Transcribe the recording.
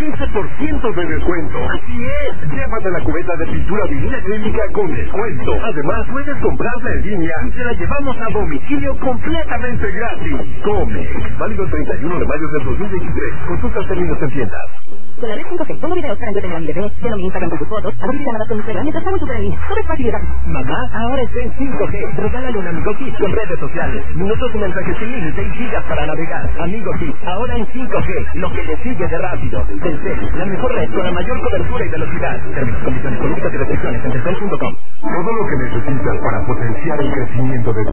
15% de descuento. Así es. Llévate la cubeta de pintura vinil acrílica con descuento. Además, puedes comprarla en línea y te la llevamos a domicilio completamente gratis. Comex. Válido el 31 de mayo del 2023. Consulta términos en tiendas. Con la red 5G, pongo videos para entretener a mi bebé, lleno mi Instagram con tus fotos, hago videollamadas con mi suegra mientras estamos súper en línea. Todo es fácil y rápido. Mamá, ahora está en 5G. Regálale un Amigo Kids con redes sociales. Minutos y mensajes sin límite y gigas para navegar. Amigo Kids, ahora en 5G. Lo que le sigue de rápido. Telcel, la mejor red con la mayor cobertura y velocidad. Términos, condiciones, políticas y restricciones en telcel.com. Todo lo que necesitas para potenciar el crecimiento de